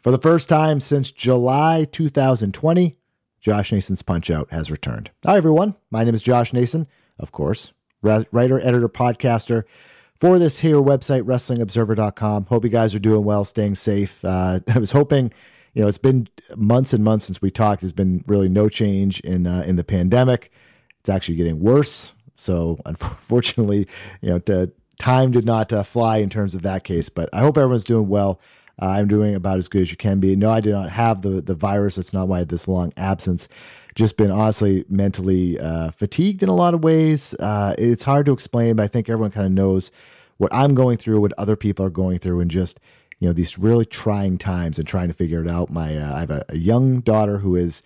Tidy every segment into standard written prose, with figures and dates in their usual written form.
For the first time since July 2020, Josh Nason's Punch-Out has returned. Hi, everyone. My name is Josh Nason, of course, writer, editor, podcaster for this here website, WrestlingObserver.com. Hope you guys are doing well, staying safe. I was hoping, it's been months and months since we talked. There's been really no change in the pandemic. It's actually getting worse. So unfortunately, time did not fly in terms of that case. But I hope everyone's doing well. I'm doing about as good as you can be. No, I did not have the virus. That's not why I had this long absence. Just been honestly mentally fatigued in a lot of ways. It's hard to explain, but I think everyone kind of knows what I'm going through, what other people are going through, and just these really trying times and trying to figure it out. I have a young daughter who is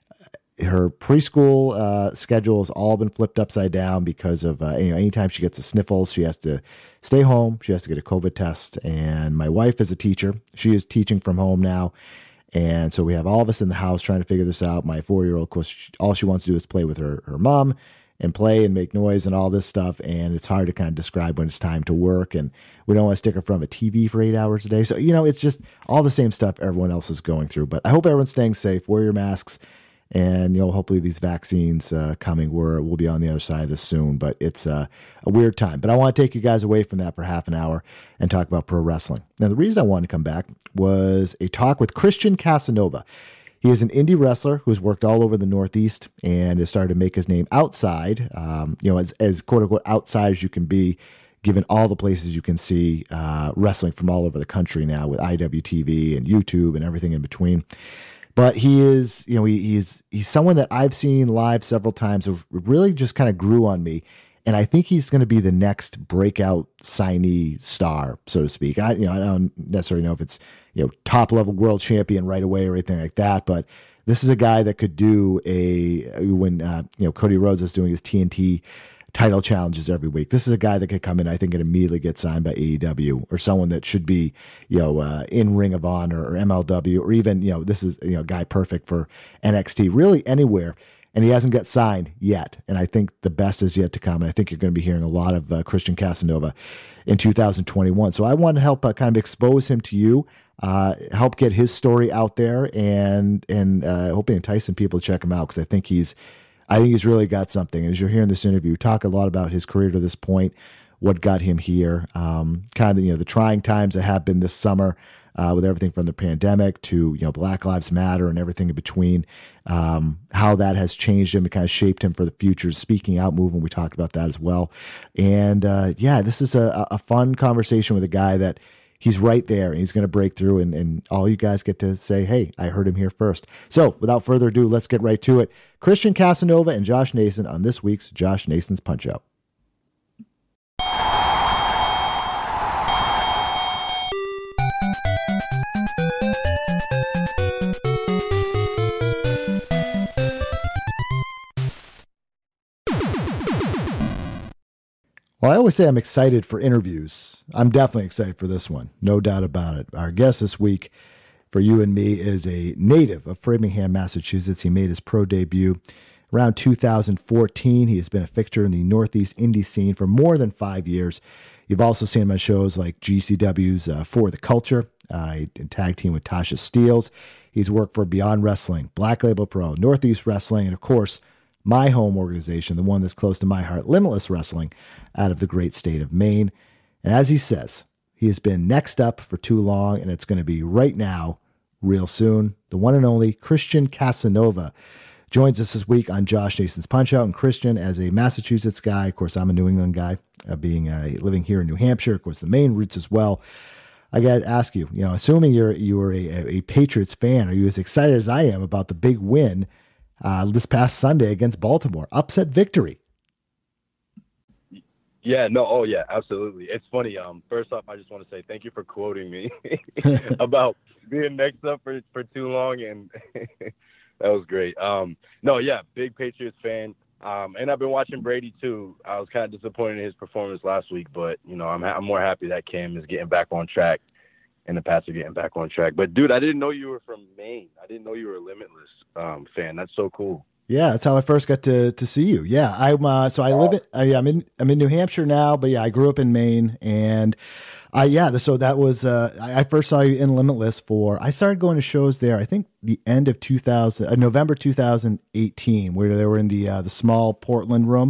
her preschool schedule has all been flipped upside down because of anytime she gets a sniffles, she has to stay home. She has to get a COVID test. And my wife is a teacher. She is teaching from home now. And so we have all of us in the house trying to figure this out. My 4-year-old, of course, all she wants to do is play with her mom and play and make noise and all this stuff. And it's hard to kind of describe when it's time to work. And we don't want to stick her in front of a TV for 8 hours a day. So, it's just all the same stuff everyone else is going through. But I hope everyone's staying safe. Wear your masks. And, hopefully these vaccines coming, we'll be on the other side of this soon. But it's a weird time. But I want to take you guys away from that for half an hour and talk about pro wrestling. Now, the reason I wanted to come back was a talk with Christian Casanova. He is an indie wrestler who's worked all over the Northeast and has started to make his name outside, as quote-unquote outside as you can be, given all the places you can see wrestling from all over the country now with IWTV and YouTube and everything in between. But he is, he's someone that I've seen live several times who really just kind of grew on me. And I think he's going to be the next breakout signee star, so to speak. I don't necessarily know if it's, top level world champion right away or anything like that. But this is a guy that could do when Cody Rhodes is doing his TNT title challenges every week. This is a guy that could come in, I think, and immediately get signed by AEW or someone that should be, in Ring of Honor or MLW, or even, this is, a guy perfect for NXT, really anywhere. And he hasn't got signed yet. And I think the best is yet to come. And I think you're going to be hearing a lot of Christian Casanova in 2021. So I want to help kind of expose him to you, help get his story out there, and hoping entice some people to check him out, because I think he's really got something. And as you're hearing this interview, talk a lot about his career to this point, what got him here, kind of the trying times that have been this summer with everything from the pandemic to Black Lives Matter and everything in between, how that has changed him and kind of shaped him for the future. Speaking out movement, we talked about that as well. And this is a fun conversation with a guy that he's right there and he's going to break through, and all you guys get to say, hey, I heard him here first. So without further ado, let's get right to it. Christian Casanova and Josh Nason on this week's Josh Nason's Punch-Out. Well, I always say I'm excited for interviews. I'm definitely excited for this one. No doubt about it. Our guest this week for you and me is a native of Framingham, Massachusetts. He made his pro debut around 2014. He has been a fixture in the Northeast indie scene for more than 5 years. You've also seen him on shows like GCW's For the Culture. He tag team with Tasha Steeles. He's worked for Beyond Wrestling, Black Label Pro, Northeast Wrestling, and of course, my home organization, the one that's close to my heart, Limitless Wrestling, out of the great state of Maine. And as he says, he has been next up for too long, and it's going to be right now, real soon. The one and only Christian Casanova joins us this week on Josh Nason's Punch-Out. And Christian, as a Massachusetts guy, of course, I'm a New England guy, living here in New Hampshire, of course, the Maine roots as well. I got to ask you, assuming you were a Patriots fan, are you as excited as I am about the big win this past Sunday against Baltimore? Upset victory. Yeah, no, oh yeah, absolutely. It's funny. First off, I just want to say thank you for quoting me about being next up for too long, and that was great. No, yeah, big Patriots fan. And I've been watching Brady too. I was kind of disappointed in his performance last week, but I'm more happy that Cam is getting back on track and the Pats are getting back on track. But dude, I didn't know you were from Maine. I didn't know you were a Limitless fan. That's so cool. Yeah, that's how I first got to see you. Yeah, so I live I'm in New Hampshire now, but yeah, I grew up in Maine, and so that was I first saw you in Limitless I started going to shows there. I think the end of 2000 November 2018, where they were in the small Portland room.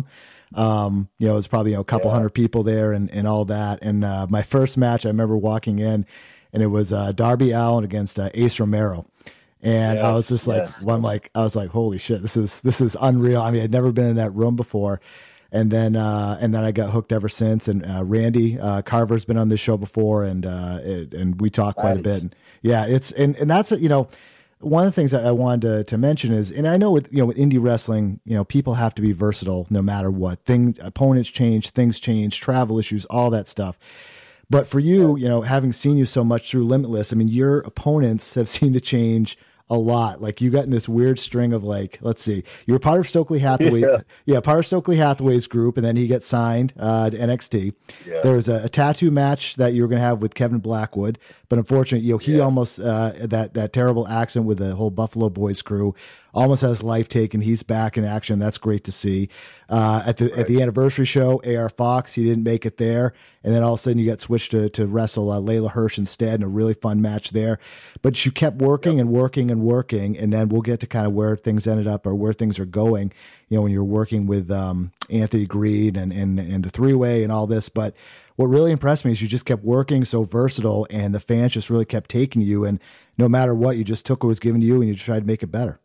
It was probably a couple hundred people there and all that. And my first match, I remember walking in, and it was Darby Allin against Ace Romero. And I was just like, I was like, holy shit, this is unreal. I mean, I'd never been in that room before. And then I got hooked ever since. And Randy Carver's been on this show before, and we talk quite a bit. And yeah, and that's one of the things that I wanted to mention is, and I know with indie wrestling, people have to be versatile no matter what. Opponents change, things change, travel issues, all that stuff. But for you, having seen you so much through Limitless, I mean, your opponents have seemed to change a lot. Like you got in this weird string of let's see, you were part of Stokely Hathaway, part of Stokely Hathaway's group, and then he gets signed to NXT. Yeah. There was a tattoo match that you were going to have with Kevin Blackwood, but unfortunately, he almost that terrible accident with the whole Buffalo Boys crew almost has life taken. He's back in action. That's great to see. At the anniversary show, AR Fox, he didn't make it there. And then all of a sudden you got switched to wrestle Layla Hirsch instead, in a really fun match there. But you kept working and working and working. And then we'll get to kind of where things ended up or where things are going, when you're working with Anthony Green and the three-way and all this. But what really impressed me is you just kept working, so versatile, and the fans just really kept taking you. And no matter what, you just took what was given to you and you just tried to make it better.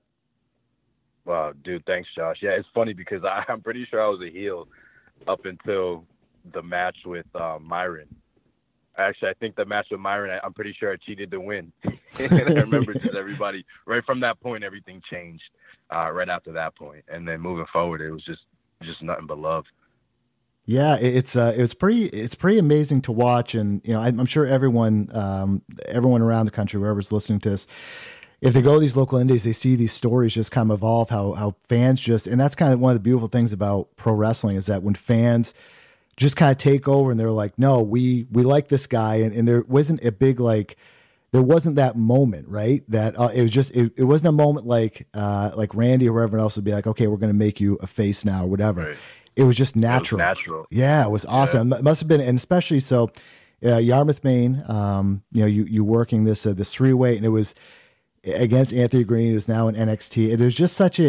Wow, dude, thanks, Josh. Yeah, it's funny because I'm pretty sure I was a heel up until the match with Myron. Actually, I think the match with Myron, I'm pretty sure I cheated to win. And I remember just everybody, right from that point, everything changed right after that point. And then moving forward, it was just nothing but love. Yeah, it's pretty amazing to watch. And, I'm sure everyone around the country, wherever's listening to this, if they go to these local indies, they see these stories just kind of evolve, how fans and that's kind of one of the beautiful things about pro wrestling is that when fans just kind of take over and they're like, no, we like this guy. And there wasn't a big, there wasn't that moment, right? That it was just, it wasn't a moment like Randy or whoever else would be like, okay, we're going to make you a face now or whatever. Right. It was just natural. It was natural. Yeah, it was awesome. Yeah. It must have been, and especially so Yarmouth, Maine, you working this three-way, and it was against Anthony Green, who's now in NXT. It was just such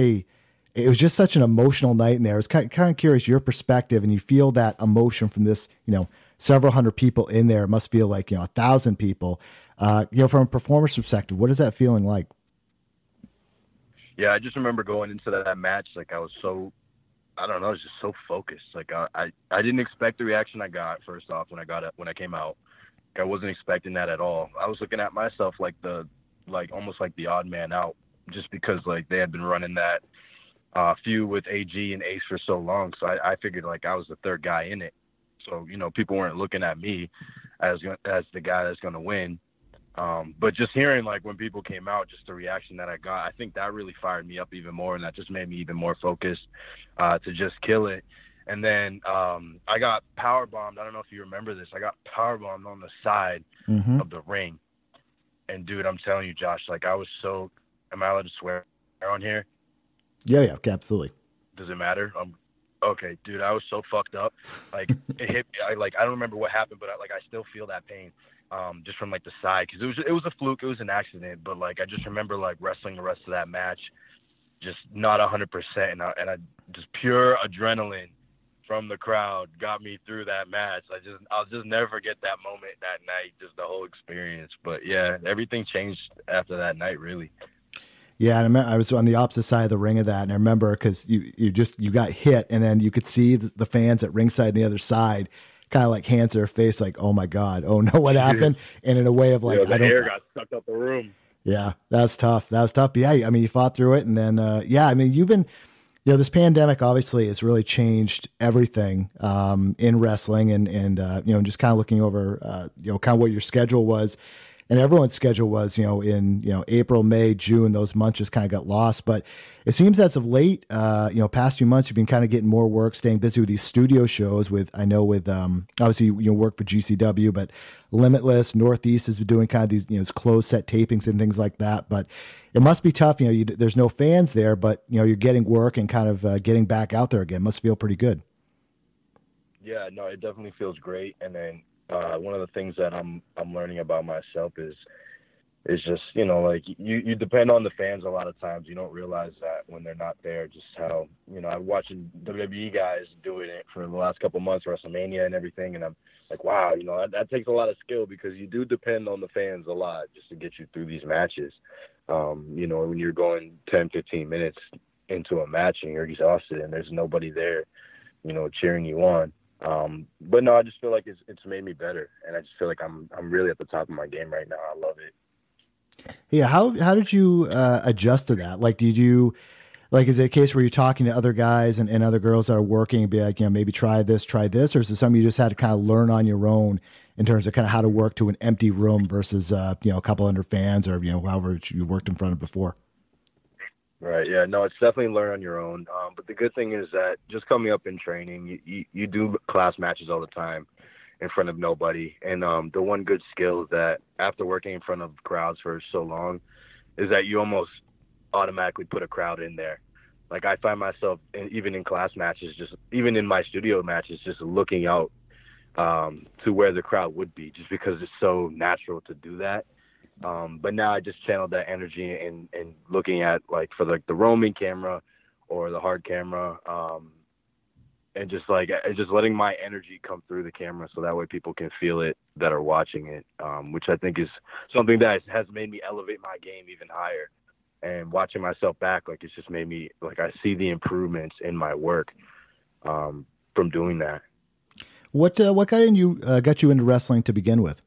an emotional night in there. I was kind of curious your perspective, and you feel that emotion from this, several hundred people in there. It must feel like 1,000 people. From a performance perspective, what is that feeling like? Yeah, I just remember going into that match, I was so, I don't know, I was just so focused. I didn't expect the reaction I got first off when I came out. I wasn't expecting that at all. I was looking at myself almost like the odd man out, just because they had been running that feud with AG and Ace for so long. So I figured I was the third guy in it. So, people weren't looking at me as the guy that's going to win. But just hearing when people came out, just the reaction that I got, I think that really fired me up even more. And that just made me even more focused to just kill it. And then I got powerbombed. I don't know if you remember this. I got powerbombed on the side of the ring. And dude, I'm telling you, Josh, I was so, am I allowed to swear on here? Yeah, absolutely. Does it matter? Okay, dude, I was so fucked up. It hit me. I don't remember what happened, but I still feel that pain just from the side. Cause it was a fluke. It was an accident. But I just remember wrestling the rest of that match, just not 100%. And I just pure adrenaline from the crowd got me through that match. I'll just never forget that moment, that night, just the whole experience. But yeah, everything changed after that night, really. Yeah, and I was on the opposite side of the ring of that, and I remember because you got hit, and then you could see the fans at ringside and the other side, kind of hands to their face, oh my god, oh no, what happened? And in a way of the hair got sucked out the room. Yeah, that's tough. But yeah, I mean, you fought through it, and then you've been. This pandemic obviously has really changed everything in wrestling, and just kind of looking over, kind of what your schedule was. and everyone's schedule was, in, April, May, June, those months just kind of got lost. But it seems as of late, past few months, you've been kind of getting more work, staying busy with these studio shows obviously, work for GCW, but Limitless, Northeast has been doing kind of these, closed set tapings and things like that. But it must be tough. There's no fans there, but, you're getting work and kind of getting back out there again. Must feel pretty good. Yeah, no, it definitely feels great. And then one of the things that I'm learning about myself is just, like you depend on the fans a lot of times. You don't realize that when they're not there, just how, I'm watching WWE guys doing it for the last couple months, WrestleMania and everything. And I'm like, wow, that takes a lot of skill, because you do depend on the fans a lot just to get you through these matches. When you're going 10, 15 minutes into a match and you're exhausted and there's nobody there, cheering you on. But no, I just feel like it's made me better, and I just feel like I'm really at the top of my game right now. I love it. Yeah. How did you adjust to that? Like, is it a case where you're talking to other guys and other girls that are working and be like, maybe try this, or is it something you just had to kind of learn on your own in terms of kind of how to work to an empty room versus, a couple hundred fans or, however you worked in front of before? Right. Yeah. No, it's definitely learn on your own. But the good thing is that just coming up in training, you do class matches all the time in front of nobody. And the one good skill is that after working in front of crowds for so long is that you almost automatically put a crowd in there. Like, I find myself, even in class matches, just even in my studio matches, just looking out to where the crowd would be, just because it's so natural to do that. But now I just channeled that energy in looking at, like, for like the roaming camera or the hard camera, and just letting my energy come through the camera, so that way people can feel it that are watching it, which I think is something that has made me elevate my game even higher. And watching myself back, like, it's just made me, like, I see the improvements in my work from doing that. What got you into wrestling to begin with?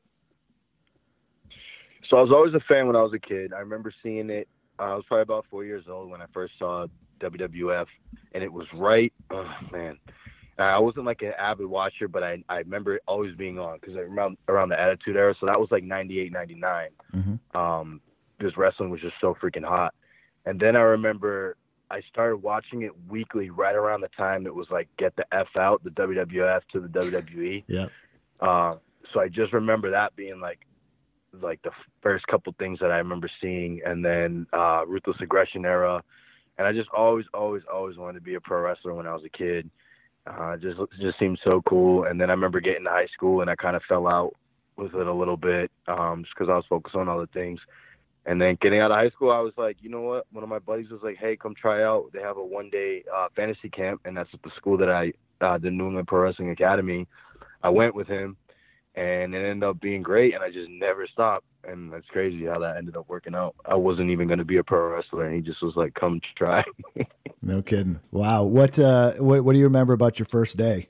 So I was always a fan when I was a kid. I remember seeing it. I was probably about 4 years old when I first saw WWF, and it was right. Oh man, I wasn't like an avid watcher, but I remember it always being on, because around the Attitude Era. So that was like 98, 99. Mm-hmm. Because wrestling was just so freaking hot. And then I remember I started watching it weekly right around the time it was like Get the F Out, the WWF to the WWE. Yeah. So I just remember that being like the first couple things that I remember seeing, and then Ruthless Aggression Era. And I just always wanted to be a pro wrestler when I was a kid. Just seemed so cool. And then I remember getting to high school and I kind of fell out with it a little bit, just because I was focused on other things. And then getting out of high school, I was like, you know what? One of my buddies was like, hey, come try out. They have a one-day fantasy camp, and that's at the school that the New England Pro Wrestling Academy. I went with him, and it ended up being great, and I just never stopped. And that's crazy how that ended up working out. I wasn't even going to be a pro wrestler, and he just was like, come try. No kidding. Wow. What do you remember about your first day?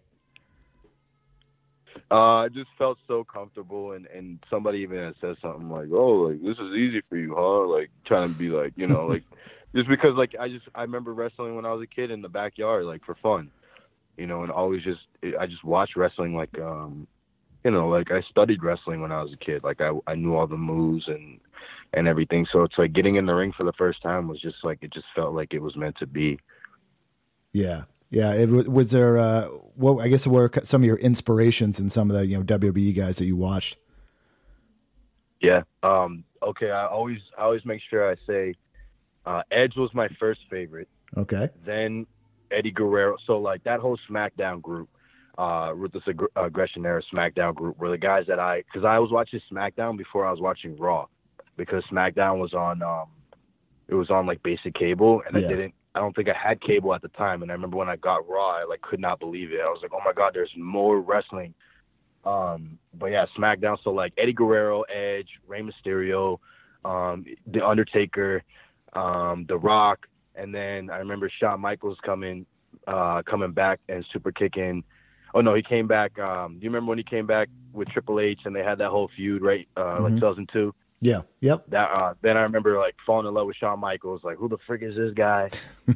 I just felt so comfortable, and somebody even had said something like, oh, like, this is easy for you, huh? Like, trying to be like, like, just because, like, I remember wrestling when I was a kid in the backyard, like, for fun, and always I just watched wrestling, like, like, I studied wrestling when I was a kid. Like, I knew all the moves and everything. So it's like getting in the ring for the first time was just like, it just felt like it was meant to be. Yeah. Yeah. Was there, what were some of your inspirations in some of the, WWE guys that you watched? Yeah. Okay. I always make sure I say, Edge was my first favorite. Okay. Then Eddie Guerrero. So like that whole SmackDown group, Ruthless Aggression Era SmackDown group were the guys that because I was watching SmackDown before I was watching Raw, because SmackDown was on, it was on like basic cable, and I don't think I had cable at the time. And I remember when I got Raw, I like could not believe it. I was like, oh my God, there's more wrestling. But yeah, SmackDown. So like Eddie Guerrero, Edge, Rey Mysterio, The Undertaker, The Rock. And then I remember Shawn Michaels coming back and super kicking. Oh no, he came back. Do you remember when he came back with Triple H and they had that whole feud, right? Like 2002. Yeah. Yep. That then I remember like falling in love with Shawn Michaels. Like, who the frick is this guy?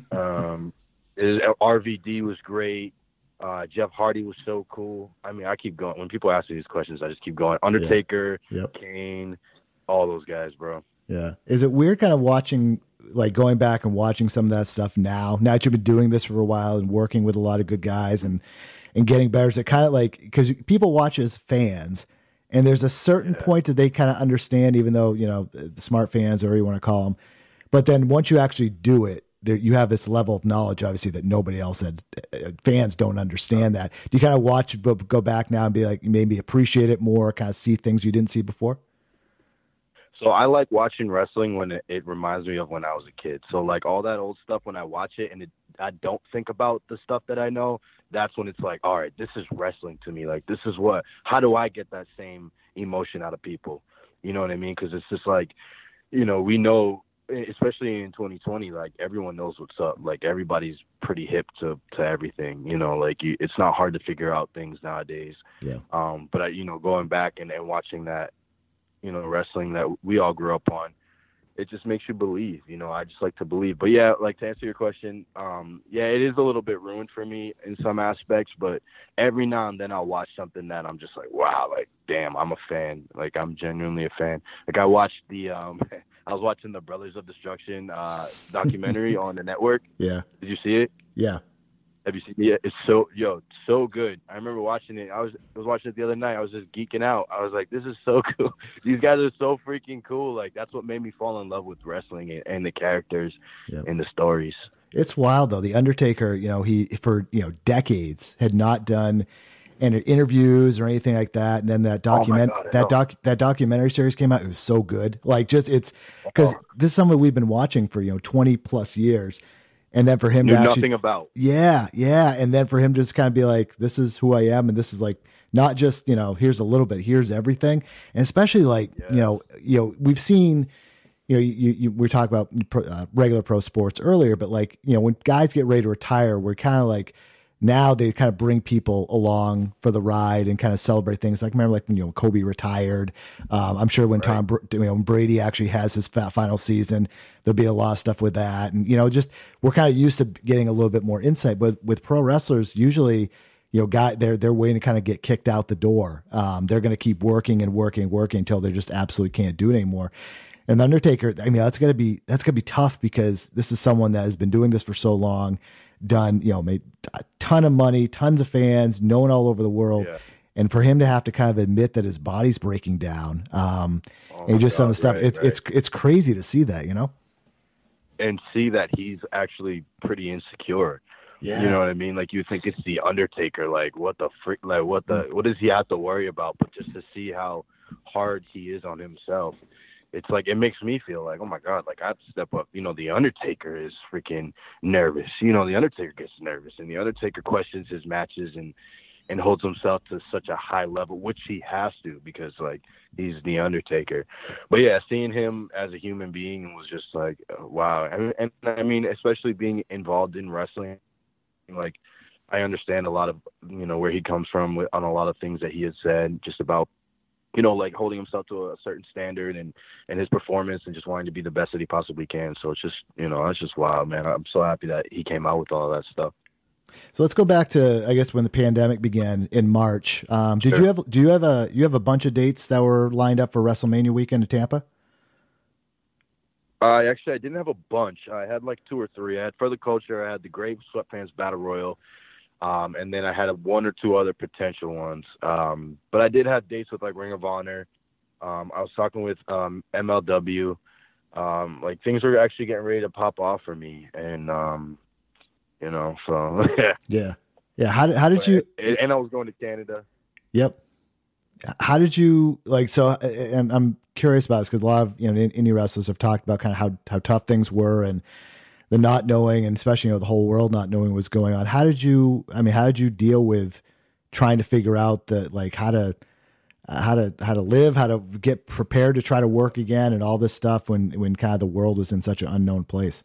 RVD was great. Jeff Hardy was so cool. I mean, I keep going. When people ask me these questions, I just keep going. Undertaker, Kane, all those guys, bro. Yeah. Is it weird kind of watching, like going back and watching some of that stuff now that you've been doing this for a while and working with a lot of good guys and getting better? Is it kind of like, because people watch as fans and there's a certain point that they kind of understand, even though, you know, the smart fans or whatever you want to call them. But then once you actually do it, there, you have this level of knowledge, obviously, that nobody else had. Fans don't understand that. Do you kind of watch, go back now and be like, maybe appreciate it more, kind of see things you didn't see before? So I like watching wrestling when it reminds me of when I was a kid. So like all that old stuff, when I watch it and I don't think about the stuff that I know, that's when it's like, all right, this is wrestling to me. Like, this is how do I get that same emotion out of people? You know what I mean? Because it's just like, you know, we know, especially in 2020, like everyone knows what's up. Like everybody's pretty hip to everything, you know, like it's not hard to figure out things nowadays. Yeah. But you know, going back and watching that, you know, wrestling that we all grew up on, it just makes you believe, you know. I just like to believe. But yeah, like to answer your question, yeah, it is a little bit ruined for me in some aspects, but every now and then I'll watch something that I'm just like, wow, like, damn, I'm a fan. Like, I'm genuinely a fan. Like, I watched I was watching the Brothers of Destruction documentary on the network. Yeah. Did you see it? Yeah. Have you seen it? It's so good. I remember watching it. I was watching it the other night. I was just geeking out. I was like, this is so cool. These guys are so freaking cool. Like, that's what made me fall in love with wrestling and the characters and the stories. It's wild though. The Undertaker, you know, he for, you know, decades had not done any interviews or anything like that. And then that that documentary series came out. It was so good. Like, just, it's because this is something we've been watching for, you know, 20 plus years. And then for him knew to actually, nothing about. Yeah. And then for him to just kind of be like, this is who I am. And this is like, not just, you know, here's a little bit, here's everything. And especially like, you know, we've seen, you know, we talked about regular pro sports earlier, but like, you know, when guys get ready to retire, we're kind of like, now they kind of bring people along for the ride and kind of celebrate things. Like, remember, like, you know, Kobe retired. I'm sure when when Brady actually has his final season, there'll be a lot of stuff with that. And, you know, just, we're kind of used to getting a little bit more insight, but with pro wrestlers, usually, you know, they're waiting to kind of get kicked out the door. They're going to keep working until they just absolutely can't do it anymore. And the Undertaker, I mean, that's gonna be tough because this is someone that has been doing this for so long, done, you know, made a ton of money, tons of fans, known all over the world. Yeah. And for him to have to kind of admit that his body's breaking down, and just some of the stuff, it's crazy to see that, you know, and see that he's actually pretty insecure. Yeah. You know what I mean? Like, you think it's the Undertaker, like, what the frick, like, what does he have to worry about? But just to see how hard he is on himself, it's like, it makes me feel like, oh my God, like, I have to step up. You know, the Undertaker is freaking nervous. You know, the Undertaker gets nervous, and the Undertaker questions his matches and holds himself to such a high level, which he has to, because, like, he's the Undertaker. But yeah, seeing him as a human being was just like, wow. And I mean, especially being involved in wrestling, like, I understand a lot of, you know, where he comes from on a lot of things that he had said, just about, you know, like, holding himself to a certain standard and his performance and just wanting to be the best that he possibly can. So it's just, you know, it's just wild, man. I'm so happy that he came out with all of that stuff. So let's go back to, I guess, when the pandemic began in March. Do you have a bunch of dates that were lined up for WrestleMania weekend in Tampa? Actually, I didn't have a bunch. I had like 2 or 3. I had For the Culture. I had the Grave Sweatpants Battle Royal. And then I had 1 or 2 other potential ones. But I did have dates with, like, Ring of Honor. I was talking with MLW. Like, things were actually getting ready to pop off for me. And, you know, so. Yeah. How did you? And I was going to Canada. Yep. How did you, like, so I'm curious about this because a lot of, you know, indie wrestlers have talked about kind of how tough things were and the not knowing, and especially, you know, the whole world not knowing what's going on. How did you deal with trying to figure out like how to live, how to get prepared to try to work again and all this stuff when kind of the world was in such an unknown place?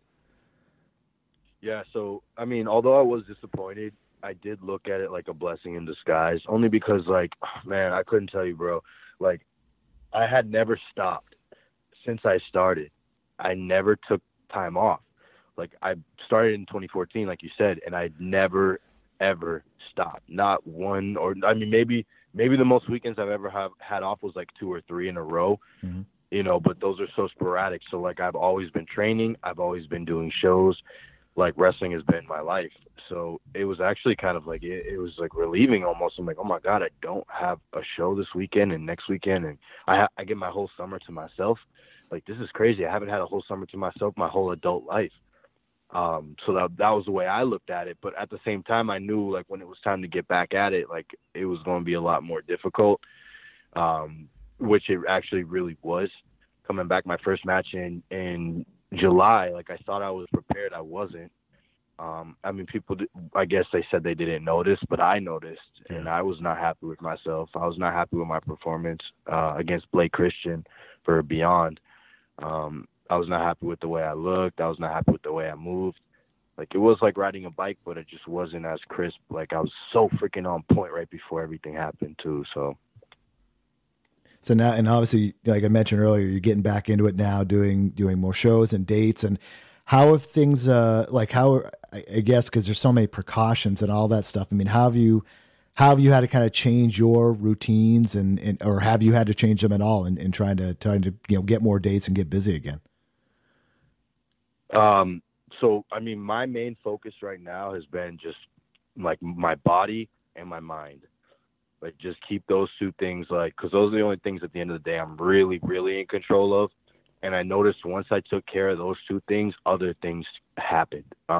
Yeah. So, I mean, although I was disappointed, I did look at it like a blessing in disguise, only because, like, man, I couldn't tell you, bro, like, I had never stopped since I started. I never took time off. Like, I started in 2014, like you said, and I never, ever stopped. Not one, or, I mean, maybe the most weekends I've ever had off was like 2 or 3 in a row. Mm-hmm. but those are so sporadic. So like I've always been training, I've always been doing shows, like wrestling has been my life. So it was actually kind of like it was like relieving almost. I'm like, oh my God, I don't have a show this weekend and next weekend, and I get my whole summer to myself. Like this is crazy. I haven't had a whole summer to myself my whole adult life. So that was the way I looked at it. But at the same time, I knew like when it was time to get back at it, like it was going to be a lot more difficult, which it actually really was. Coming back my first match in July, like I thought I was prepared. I wasn't. I mean, I guess they said they didn't notice, but I noticed, and I was not happy with myself. I was not happy with my performance against Blake Christian for Beyond. I was not happy with the way I looked. I was not happy with the way I moved. Like it was like riding a bike, but it just wasn't as crisp. Like I was so freaking on point right before everything happened too. So now, and obviously, like I mentioned earlier, you're getting back into it now, doing more shows and dates. And how have things, I guess, because there's so many precautions and all that stuff. I mean, how have you had to kind of change your routines and or have you had to change them at all in trying to get more dates and get busy again? So, I mean, my main focus right now has been just like my body and my mind. Like just keep those two things, like, because those are the only things at the end of the day I'm really, really in control of. And I noticed once I took care of those two things, other things happened.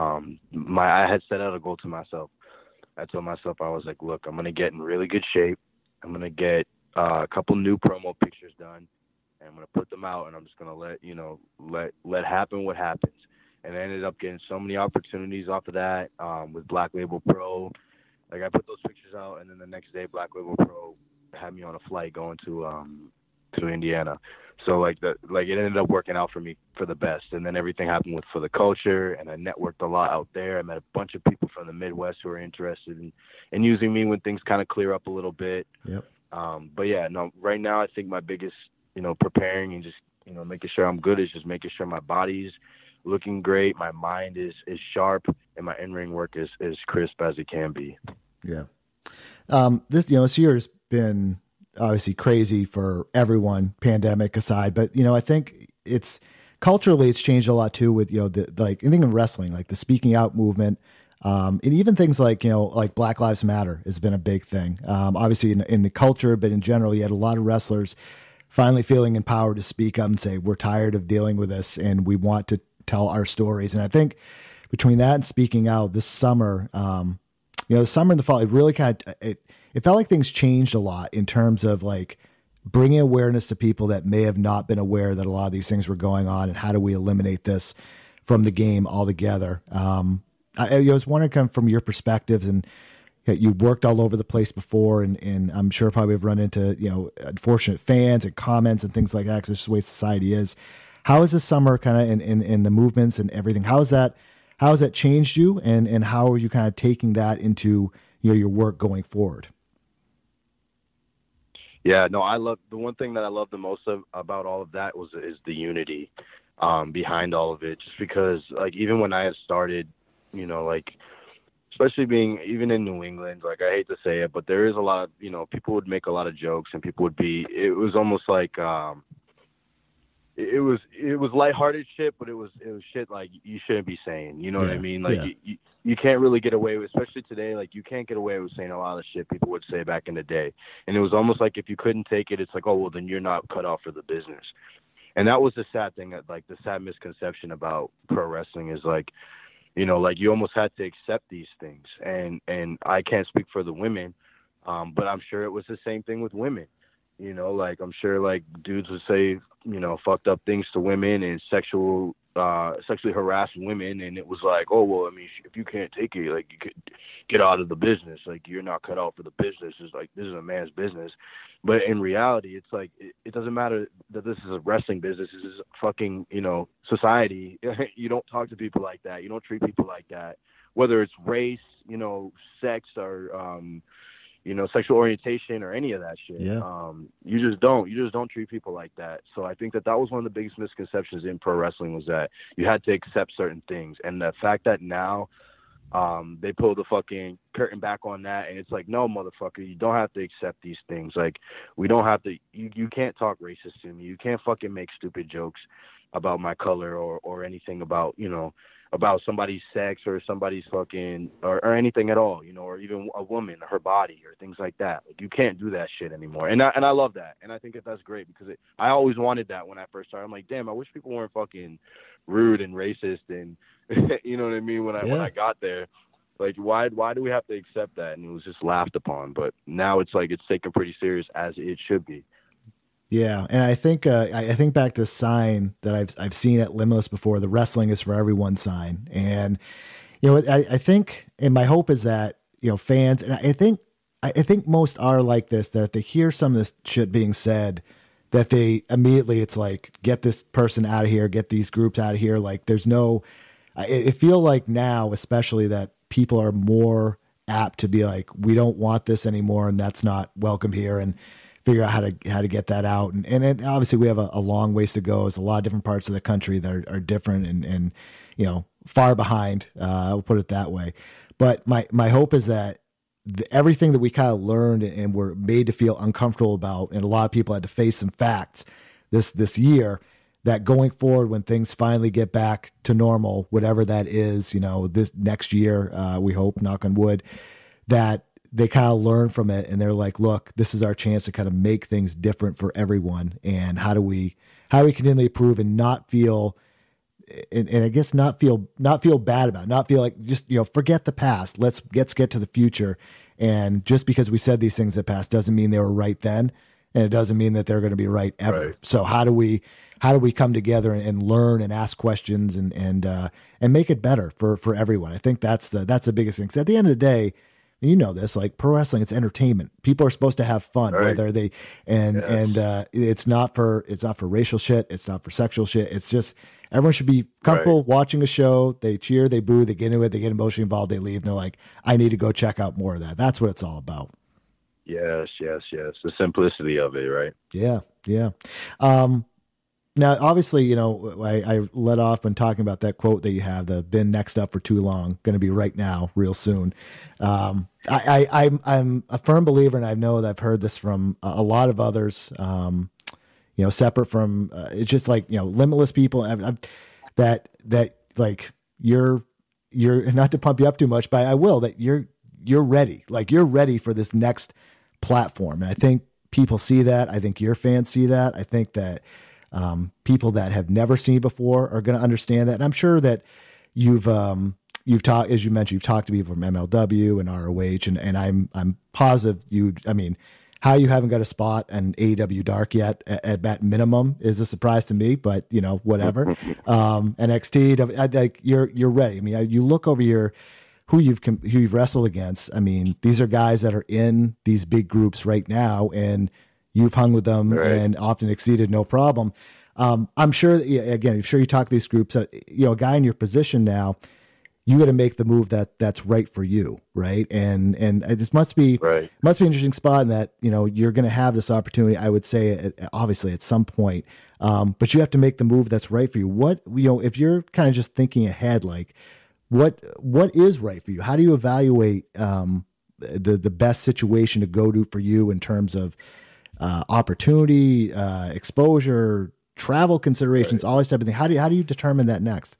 I had set out a goal to myself. I told myself, I was like, look, I'm going to get in really good shape. I'm going to get a couple new promo pictures done, and I'm going to put them out, and I'm just going to let happen what happens. And I ended up getting so many opportunities off of that with Black Label Pro. Like I put those pictures out, and then the next day, Black Label Pro had me on a flight going to Indiana. So like it ended up working out for me for the best. And then everything happened for the culture, and I networked a lot out there. I met a bunch of people from the Midwest who are interested in using me when things kind of clear up a little bit. Yep. But yeah, no, right now I think my biggest, preparing and just, making sure I'm good is just making sure my body's looking great, my mind is sharp, and my in-ring work is crisp as it can be. Yeah. This year has been obviously crazy for everyone, pandemic aside, but I think it's culturally it's changed a lot too with I think in wrestling, like the speaking out movement, and even things like like Black Lives Matter has been a big thing. Obviously in the culture, but in general, you had a lot of wrestlers finally feeling empowered to speak up and say we're tired of dealing with this and we want to tell our stories. And I think between that and speaking out this summer, the summer and the fall, it really it felt like things changed a lot in terms of like bringing awareness to people that may have not been aware that a lot of these things were going on, and how do we eliminate this from the game altogether. I was wondering kind of from your perspectives, and you worked all over the place before, and I'm sure probably have run into, unfortunate fans and comments and things like that, because it's just the way society is. How is this summer kind of in the movements and everything? How has that changed you, and how are you kind of taking that into your work going forward? Yeah, no, I love the one thing that I love the most about all of that is the unity behind all of it. Just because, like, even when I had started, like, especially being even in New England, like, I hate to say it, but there is a lot of, people would make a lot of jokes, and people would it was almost like, it was lighthearted shit, but it was shit like you shouldn't be saying, what I mean? Like you can't really get away with, especially today, like you can't get away with saying a lot of shit people would say back in the day. And it was almost like if you couldn't take it, it's like, oh, well, then you're not cut off for the business. And that was the sad thing, like the sad misconception about pro wrestling is like, like you almost had to accept these things. And I can't speak for the women, but I'm sure it was the same thing with women. Like I'm sure like dudes would say, fucked up things to women and sexually harass women. And it was like, oh, well, I mean, if you can't take it, like you could get out of the business. Like you're not cut out for the business. It's like, this is a man's business. But in reality, it's like, it doesn't matter that this is a wrestling business. This is fucking, society. You don't talk to people like that. You don't treat people like that, whether it's race, sex or, sexual orientation or any of that shit. Yeah. You just don't treat people like that. So I think that was one of the biggest misconceptions in pro wrestling, was that you had to accept certain things. And the fact that now, They pull the fucking curtain back on that, and it's like, no, motherfucker, you don't have to accept these things. Like, we don't have to. You can't talk racist to me. You can't fucking make stupid jokes about my color or anything about about somebody's sex or somebody's fucking or anything at all, or even a woman, her body or things like that. Like, you can't do that shit anymore. And I love that, and I think that's great because I always wanted that when I first started. I'm like, damn, I wish people weren't fucking rude and racist and you know what I mean when I got there. Like, why do we have to accept that? And it was just laughed upon. But now it's like it's taken pretty serious, as it should be. Yeah, and I think back to the sign that I've seen at Limitless before, the wrestling is for everyone sign. And I think, and my hope is that fans, and I think most are like this, that if they hear some of this shit being said, that they immediately, it's like, get this person out of here, get these groups out of here. Like, there's no, I feel like now, especially, that people are more apt to be like, we don't want this anymore, and that's not welcome here, and figure out how to get that out. And obviously we have a long ways to go. There's a lot of different parts of the country that are different and far behind. I'll put it that way. But my hope is that everything that we kind of learned and were made to feel uncomfortable about, and a lot of people had to face some facts this year, that going forward, when things finally get back to normal, whatever that is, this next year, we hope, knock on wood, that they kind of learn from it and they're like, look, this is our chance to kind of make things different for everyone. And how do we continually improve and not feel, and I guess not feel bad about it, not feel like just, forget the past. Let's get to the future. And just because we said these things in the past doesn't mean they were right then. And it doesn't mean that they're going to be right ever. Right. So how do we come together and learn and ask questions and make it better for everyone? I think that's the biggest thing. 'Cause at the end of the day, this, like, pro wrestling, it's entertainment. People are supposed to have fun, right, whether they, and it's not for racial shit. It's not for sexual shit. It's just, everyone should be comfortable watching a show. They cheer, they boo, they get into it, they get emotionally involved, they leave, and they're like, I need to go check out more of that. That's what it's all about. Yes. The simplicity of it, right? Yeah. Now, obviously, I let off when talking about that quote that you have, the been next up for too long, going to be right now, real soon. I'm a firm believer, and I know that I've heard this from a lot of others, separate from, it's just like, Limitless people, that like, you're not to pump you up too much, but I will, that you're ready. Like, you're ready for this next platform. And I think people see that. I think your fans see that. I think that, people that have never seen before are going to understand that. And I'm sure that you've talked, as you mentioned, you've talked to people from MLW and ROH, and I'm positive how you haven't got a spot in AEW Dark yet at minimum is a surprise to me, but whatever. NXT, like, you're ready. I mean, you look over who you've wrestled against. I mean, these are guys that are in these big groups right now, and you've hung with them and often exceeded no problem. I'm sure that, again, I'm sure you talk to these groups, a guy in your position now, you got to make the move that's right for you. Right. And this must be an interesting spot in that, you're going to have this opportunity, I would say, obviously at some point. But you have to make the move that's right for you. What, if you're kind of just thinking ahead, like what is right for you? How do you evaluate, the best situation to go to for you in terms of, opportunity, exposure, travel considerations, all this type of thing? How do you determine that next?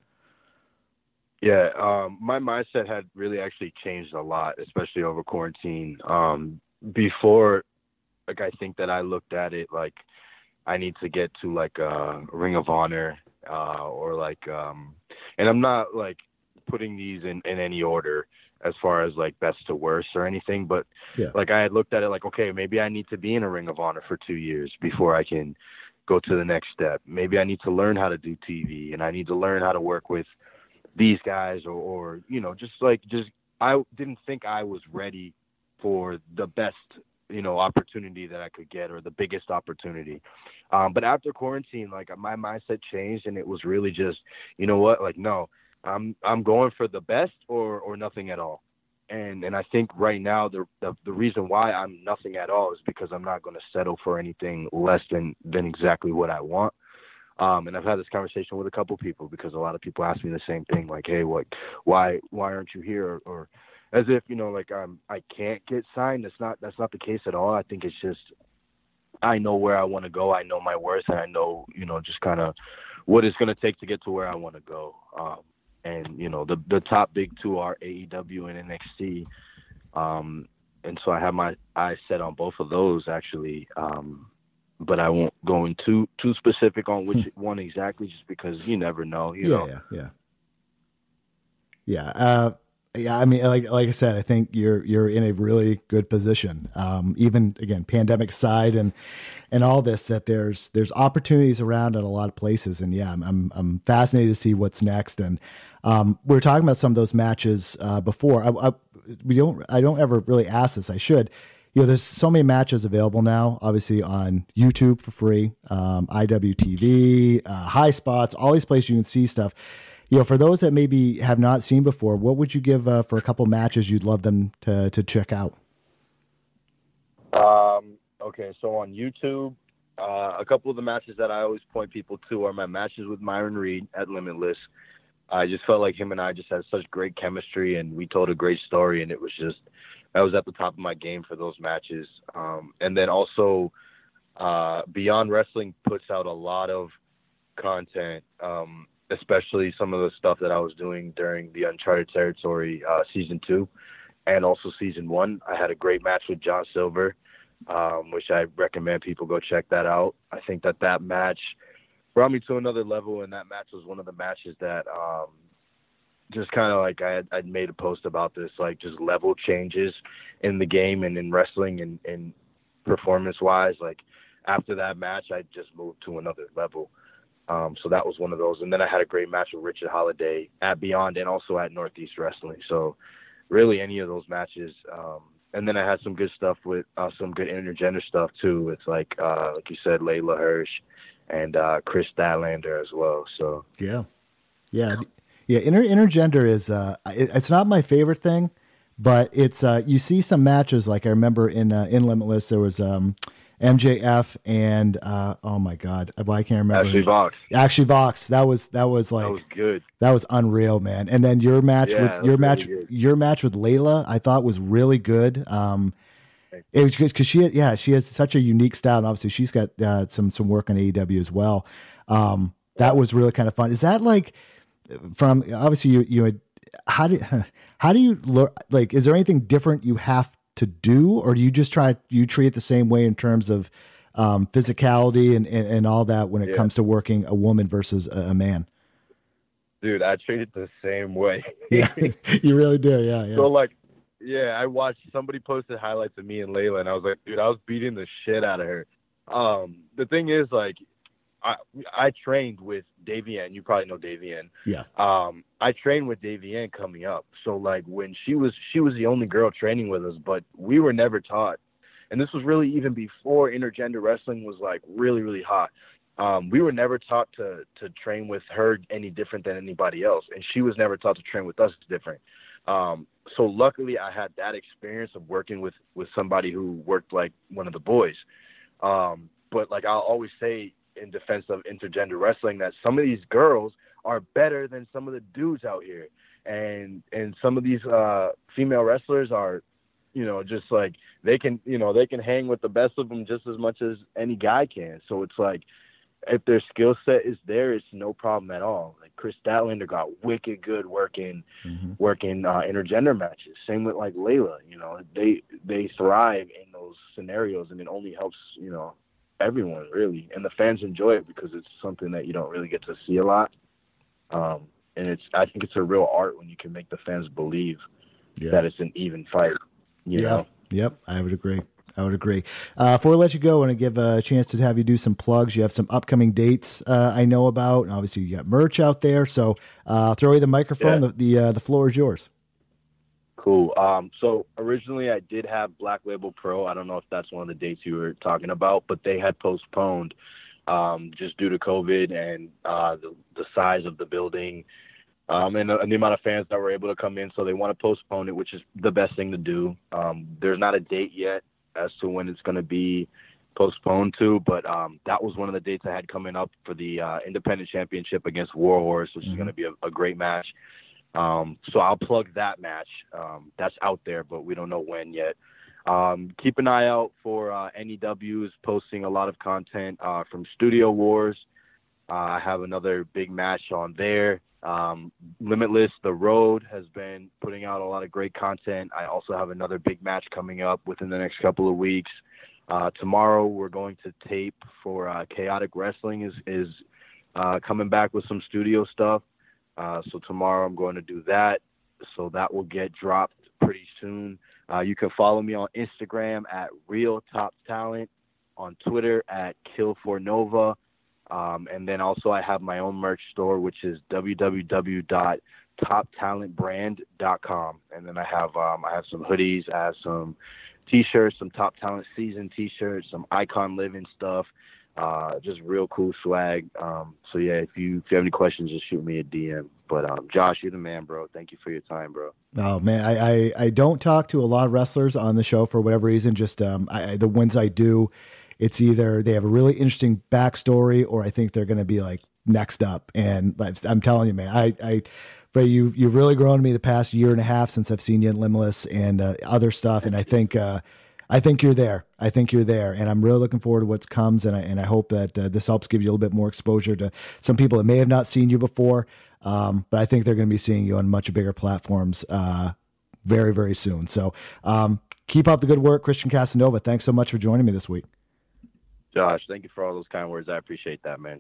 Yeah. My mindset had really actually changed a lot, especially over quarantine. Before, like, I think that I looked at it like I need to get to like a Ring of Honor, or like, and I'm not like putting these in any order as far as like best to worst or anything, but like I had looked at it like, okay, maybe I need to be in a Ring of Honor for 2 years before I can go to the next step. Maybe I need to learn how to do TV, and I need to learn how to work with these guys or I didn't think I was ready for the best, opportunity that I could get, or the biggest opportunity. But after quarantine, like, my mindset changed, and it was really just, like, no, I'm going for the best or nothing at all. And I think right now the reason why I'm nothing at all is because I'm not going to settle for anything less than exactly what I want. And I've had this conversation with a couple people because a lot of people ask me the same thing, like, "Hey, why aren't you here?" Or as if, like I can't get signed. That's not the case at all. I think it's just I know where I want to go. I know my worth, and I know, just kind of what it's going to take to get to where I want to go. And the top big two are AEW and NXT. And so I have my eyes set on both of those actually. But I won't go into too specific on which one exactly, just because you never know. Yeah. I mean, like I said, I think you're in a really good position. Even again, pandemic side and all this, that there's opportunities around in a lot of places. And yeah, I'm fascinated to see what's next. And we were talking about some of those matches before. I don't ever really ask this. I should. There's so many matches available now, obviously on YouTube for free, IWTV, High Spots, all these places you can see stuff. For those that maybe have not seen before, what would you give for a couple matches you'd love them to check out? Okay, so on YouTube, a couple of the matches that I always point people to are my matches with Myron Reed at Limitless. I just felt like him and I just had such great chemistry, and we told a great story, and I was at the top of my game for those matches. And then also, Beyond Wrestling puts out a lot of content, especially some of the stuff that I was doing during the Uncharted Territory Season 2 and also Season 1. I had a great match with John Silver, which I recommend people go check that out. I think that match brought me to another level, and that match was one of the matches that just kind of like I'd made a post about this, like just level changes in the game and in wrestling and performance-wise. Like after that match, I just moved to another level. So that was one of those. And then I had a great match with Richard Holiday at Beyond and also at Northeast Wrestling. So really any of those matches. And then I had some good stuff with some good intergender stuff too. It's like you said, Layla Hirsch and Chris Statlander as well. So yeah. Intergender is it's not my favorite thing, but it's you see some matches, like I remember in Limitless there was MJF and oh my god, I can't remember. Ashley Vox. That was like that was good. That was unreal, man. And then your match your match with Layla, I thought was really good. It was because she has such a unique style, and obviously she's got some work on AEW as well. That was really kind of fun. Is that like from obviously you had, how do you look, like, is there anything different you have to do, or do you just treat it the same way in terms of physicality and all that when it comes to working a woman versus a man? Dude, I treat it the same way. Yeah, you really do. Yeah. So I watched somebody posted highlights of me and Layla, and I was like, dude, I was beating the shit out of her. The thing is, like, I trained with Davienne. You probably know Davienne. Yeah. I trained with Davienne coming up. So like when she was the only girl training with us, but we were never taught. And this was really even before intergender wrestling was like really, really hot. We were never taught to train with her any different than anybody else. And she was never taught to train with us different. So luckily I had that experience of working with somebody who worked like one of the boys. But like I'll always say, in defense of intergender wrestling, that some of these girls are better than some of the dudes out here, and some of these female wrestlers are, just like they can hang with the best of them just as much as any guy can. So it's like if their skill set is there, it's no problem at all. Like Chris Statlander got wicked good working intergender matches. Same with like Layla. They thrive in those scenarios, and it only helps everyone really, and the fans enjoy it because it's something that you don't really get to see a lot. And I think it's a real art when you can make the fans believe that it's an even fight. You know? Yep. I would agree. Before we let you go, I want to give a chance to have you do some plugs. You have some upcoming dates I know about, and obviously you got merch out there. So I'll throw you the microphone. Yeah. The floor is yours. Cool. So originally I did have Black Label Pro. I don't know if that's one of the dates you were talking about, but they had postponed just due to COVID and the size of the building and the amount of fans that were able to come in. So they want to postpone it, which is the best thing to do. There's not a date yet as to when it's going to be postponed to, but that was one of the dates I had coming up for the independent championship against Warhorse, which is going to be a great match. So I'll plug that match. That's out there, but we don't know when yet. Keep an eye out for NEW is posting a lot of content from Studio Wars. I have another big match on there. Limitless, The Road, has been putting out a lot of great content. I also have another big match coming up within the next couple of weeks. Tomorrow we're going to tape for Chaotic Wrestling is coming back with some studio stuff. So tomorrow I'm going to do that. So that will get dropped pretty soon. You can follow me on Instagram at Real Top Talent, on Twitter at Kill4Nova. And then also I have my own merch store, which is www.toptalentbrand.com. And then I have some hoodies, I have some T-shirts, some Top Talent season T-shirts, some Icon Living stuff, just real cool swag. So yeah, if you have any questions, just shoot me a DM. But Josh, you're the man, bro. Thank you for your time, bro. Oh man, I don't talk to a lot of wrestlers on the show for whatever reason. Just the ones I do, it's either they have a really interesting backstory or I think they're going to be like next up. And I'm telling you, man, but you've really grown to me the past year and a half since I've seen you in Limitless and other stuff. And I think you're there. I think you're there. And I'm really looking forward to what comes. And I hope that this helps give you a little bit more exposure to some people that may have not seen you before. But I think they're going to be seeing you on much bigger platforms very, very soon. So keep up the good work, Christian Casanova. Thanks so much for joining me this week. Josh, thank you for all those kind words. I appreciate that, man.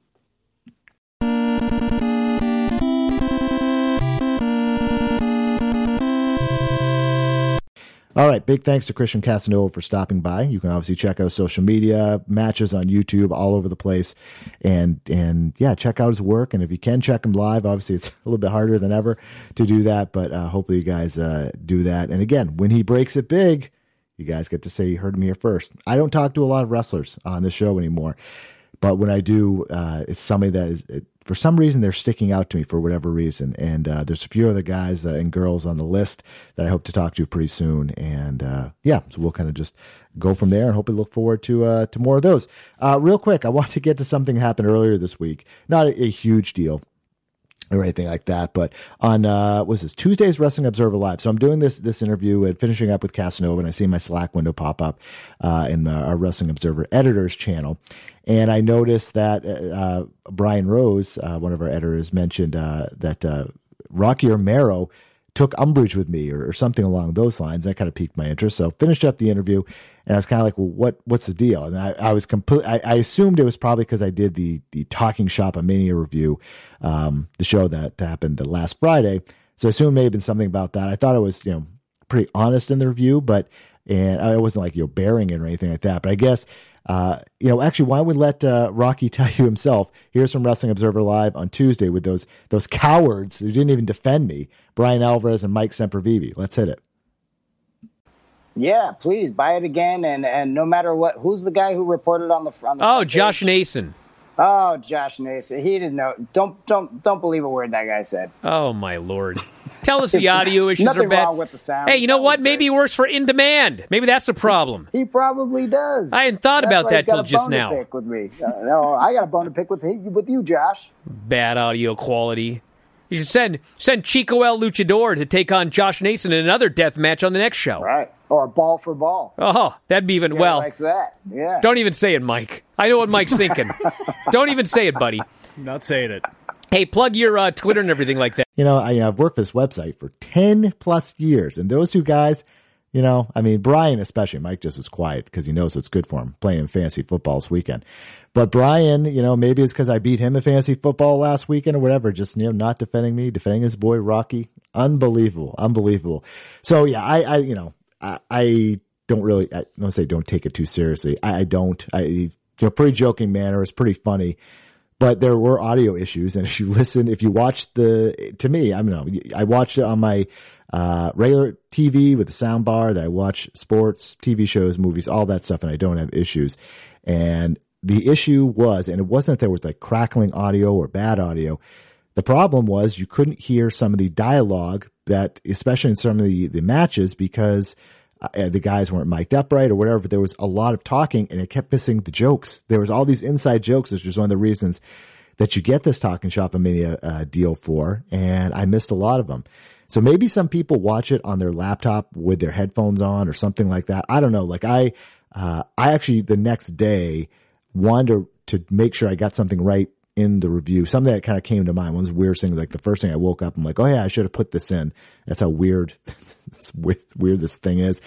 All right. Big thanks to Christian Casanova for stopping by. You can obviously check out social media, matches on YouTube, all over the place. And yeah, check out his work. And if you can check him live, obviously it's a little bit harder than ever to do that, but hopefully you guys do that. And again, when he breaks it big, you guys get to say you heard me here first. I don't talk to a lot of wrestlers on the show anymore, but when I do, it's somebody that is, for some reason, they're sticking out to me for whatever reason. And there's a few other guys and girls on the list that I hope to talk to pretty soon. And yeah, so we'll kind of just go from there and hopefully look forward to more of those. Real quick, I want to get to something that happened earlier this week. Not a huge deal or anything like that, but on was this Tuesday's Wrestling Observer Live. So I'm doing this interview and finishing up with Casanova, and I see my Slack window pop up in our Wrestling Observer editors channel, and I noticed that Brian Rose, one of our editors, mentioned that Rocky Romero took umbrage with me or something along those lines. That kind of piqued my interest. So finished up the interview, and I was kind of like, well, what's the deal? And I was I assumed it was probably because I did the Talking Shop Mania review, the show that happened last Friday. So I assumed it may have been something about that. I thought it was, pretty honest in the review, and I wasn't like, bearing it or anything like that. But I guess, actually, why don't we let Rocky tell you himself? Here's from Wrestling Observer Live on Tuesday with those cowards who didn't even defend me, Brian Alvarez and Mike Sempervive. Let's hit it. Yeah, please buy it again. And no matter what, who's the guy who reported on the front? Josh Nason. Oh, Josh Nason. He didn't know. Don't believe a word that guy said. Oh my Lord. Tell us the audio issues Nothing are bad. wrong with the sound. Hey, you know what? Maybe he works for In Demand. Maybe that's the problem. He probably does. I hadn't thought about that till just now. Pick with me. No, I got a bone to pick with you, Josh. Bad audio quality. You should send Chico El Luchador to take on Josh Nason in another death match on the next show. Right. Or ball for ball. Oh, that'd be even well. Likes that. Yeah. Don't even say it, Mike. I know what Mike's thinking. Don't even say it, buddy. I'm not saying it. Hey, plug your Twitter and everything like that. I've worked for this website for 10 plus years, and those two guys, Brian especially, Mike just was quiet because he knows what's good for him, playing fantasy football this weekend. But Brian, maybe it's because I beat him in fantasy football last weekend or whatever, just, not defending me, defending his boy Rocky. Unbelievable. So yeah, I don't really, I don't say don't take it too seriously. I don't, pretty joking manner. It's pretty funny, but there were audio issues. And if you watch I watched it on my, regular TV with the sound bar that I watch sports, TV shows, movies, all that stuff. And I don't have issues. And the issue was, and it wasn't that there was like crackling audio or bad audio. The problem was you couldn't hear some of the dialogue that, especially in some of the matches, because the guys weren't mic'd up right or whatever, but there was a lot of talking and it kept missing the jokes. There was all these inside jokes, which was one of the reasons that you get this Talking Shop Mania deal for. And I missed a lot of them. So maybe some people watch it on their laptop with their headphones on or something like that. I don't know. Like I actually the next day wanted to make sure I got something right in the review. Something that kind of came to mind. One of those weird things, like the first thing I woke up, I'm like, oh yeah, I should have put this in. That's how weird, weird this thing is.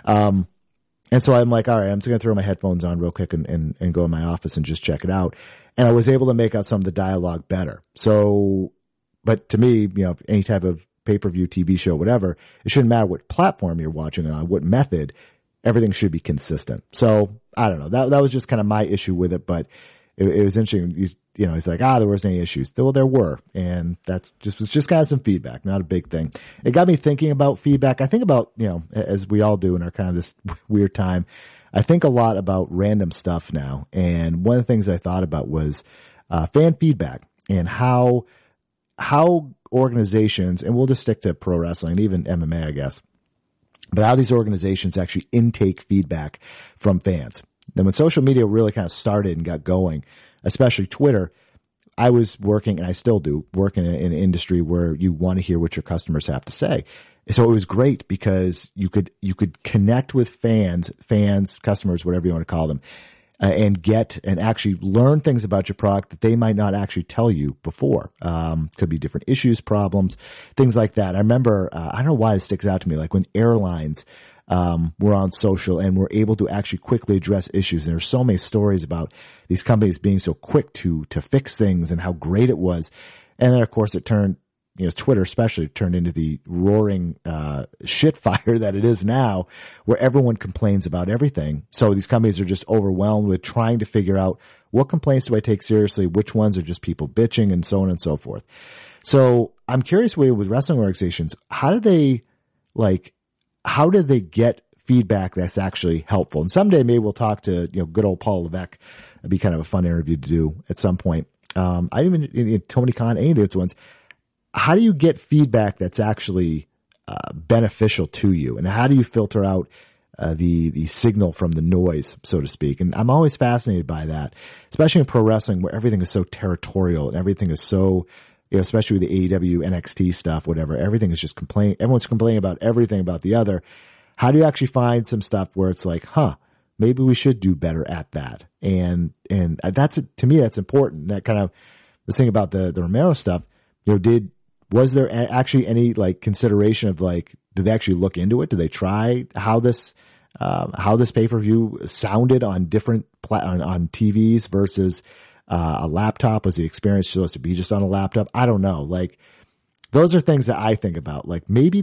And so I'm like, all right, I'm just going to throw my headphones on real quick and go in my office and just check it out. And I was able to make out some of the dialogue better. So, but to me, any type of pay-per-view TV show, whatever, it shouldn't matter what platform you're watching it on, what method, everything should be consistent. So I don't know. That was just kind of my issue with it, but it was interesting. He's like, there wasn't any issues. Well, there were. And was just kind of some feedback, not a big thing. It got me thinking about feedback. I think about, as we all do in our kind of this weird time, I think a lot about random stuff now. And one of the things I thought about was, fan feedback and how organizations, and we'll just stick to pro wrestling, even MMA, I guess, but how these organizations actually intake feedback from fans. Then when social media really kind of started and got going, especially Twitter, I was working, and I still do, work in an industry where you want to hear what your customers have to say. So it was great because you could connect with fans, customers, whatever you want to call them, and actually learn things about your product that they might not actually tell you before. Could be different issues, problems, things like that. I remember, I don't know why it sticks out to me, like when airlines were on social and were able to actually quickly address issues. And there's so many stories about these companies being so quick to fix things and how great it was. And then of course it turned, Twitter especially turned into the roaring shit fire that it is now, where everyone complains about everything. So these companies are just overwhelmed with trying to figure out what complaints do I take seriously, which ones are just people bitching, and so on and so forth. So I'm curious with wrestling organizations, how do they get feedback that's actually helpful? And someday maybe we'll talk to, good old Paul Levesque. It'd be kind of a fun interview to do at some point. I even Tony Khan, any of those ones. How do you get feedback that's actually beneficial to you? And how do you filter out the signal from the noise, so to speak? And I'm always fascinated by that, especially in pro wrestling where everything is so territorial and everything is so, especially with the AEW, NXT stuff, whatever, everything is just everyone's complaining about everything about the other. How do you actually find some stuff where it's like, maybe we should do better at that? And that's, to me, that's important. That kind of, the thing about the Romero stuff, was there actually any consideration of did they actually look into it? Did they try how this pay-per-view sounded on different on TVs versus a laptop? Was the experience supposed to be just on a laptop? I don't know. Those are things that I think about. Maybe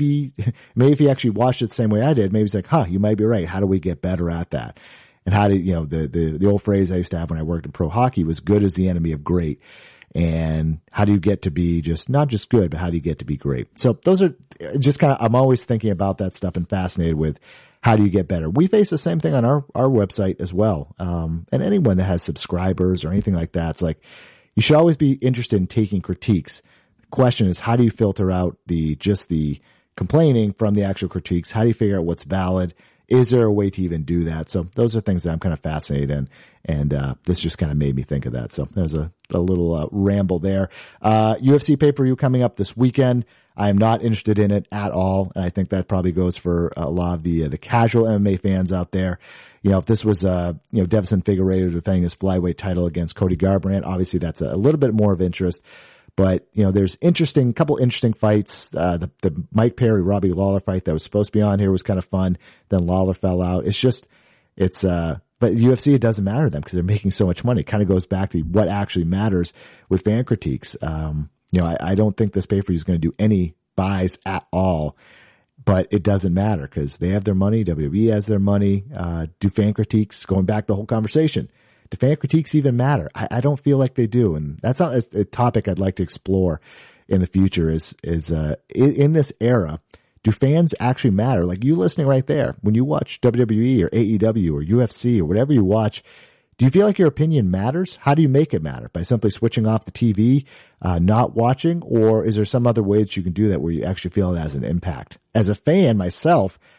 if he actually watched it the same way I did, maybe he's like, you might be right. How do we get better at that? And how do the old phrase I used to have when I worked in pro hockey was good is the enemy of great. And how do you get to be not just good, but how do you get to be great? So those are just I'm always thinking about that stuff and fascinated with how do you get better? We face the same thing on our website as well. And anyone that has subscribers or anything like that, it's you should always be interested in taking critiques. The question is, how do you filter out the complaining from the actual critiques? How do you figure out what's valid? Is there a way to even do that? So those are things that I'm kind of fascinated in. And this just kind of made me think of that. So there's a little ramble there. UFC pay-per-view coming up this weekend. I am not interested in it at all. And I think that probably goes for a lot of the casual MMA fans out there. If this was, Devson Figueiredo defending his flyweight title against Cody Garbrandt, obviously that's a little bit more of interest. But, there's couple interesting fights. The Mike Perry, Robbie Lawler fight that was supposed to be on here was kind of fun. Then Lawler fell out. But UFC, it doesn't matter to them because they're making so much money. It kind of goes back to what actually matters with fan critiques. I don't think this pay-per-view is going to do any buys at all, but it doesn't matter because they have their money. WWE has their money. Do fan critiques, going back to the whole conversation, do fan critiques even matter? I don't feel like they do. And that's not a topic I'd like to explore in the future is in this era, do fans actually matter? Like you listening right there, when you watch WWE or AEW or UFC or whatever you watch, do you feel like your opinion matters? How do you make it matter? By simply switching off the TV, not watching? Or is there some other way that you can do that where you actually feel it has an impact? As a fan myself,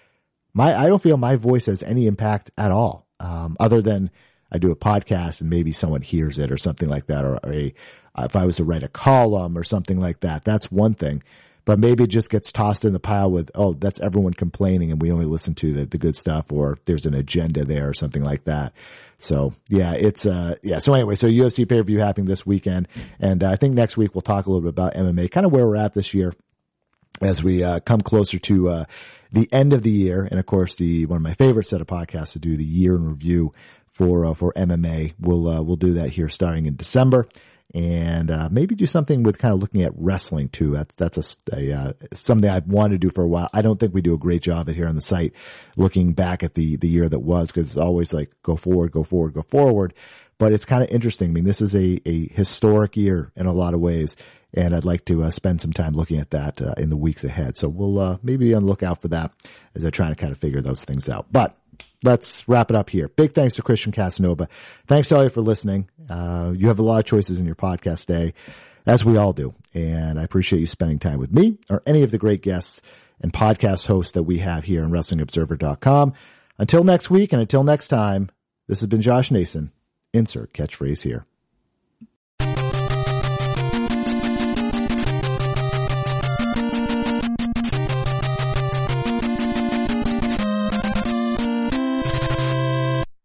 I don't feel my voice has any impact at all, other than I do a podcast and maybe someone hears it or something like that, or if I was to write a column or something like that, that's one thing. But maybe it just gets tossed in the pile with, oh, that's everyone complaining and we only listen to the good stuff, or there's an agenda there or something like that. So yeah, So anyway, so UFC pay-per-view happening this weekend. And I think next week we'll talk a little bit about MMA, kind of where we're at this year as we come closer to the end of the year. And of course, one of my favorite set of podcasts to do, the year in review for MMA. We'll do that here starting in December. And maybe do something with kind of looking at wrestling too. That's something I've wanted to do for a while. I don't think we do a great job of it here on the site, looking back at the year that was, because it's always like go forward. But it's kind of interesting. I mean, this is a historic year in a lot of ways, and I'd like to spend some time looking at that in the weeks ahead. So we'll maybe be on the lookout for that as I try to kind of figure those things out. But let's wrap it up here. Big thanks to Christian Casanova. Thanks to all of you for listening. You have a lot of choices in your podcast day, as we all do. And I appreciate you spending time with me or any of the great guests and podcast hosts that we have here on WrestlingObserver.com. Until next week and until next time, this has been Josh Nason. Insert catchphrase here.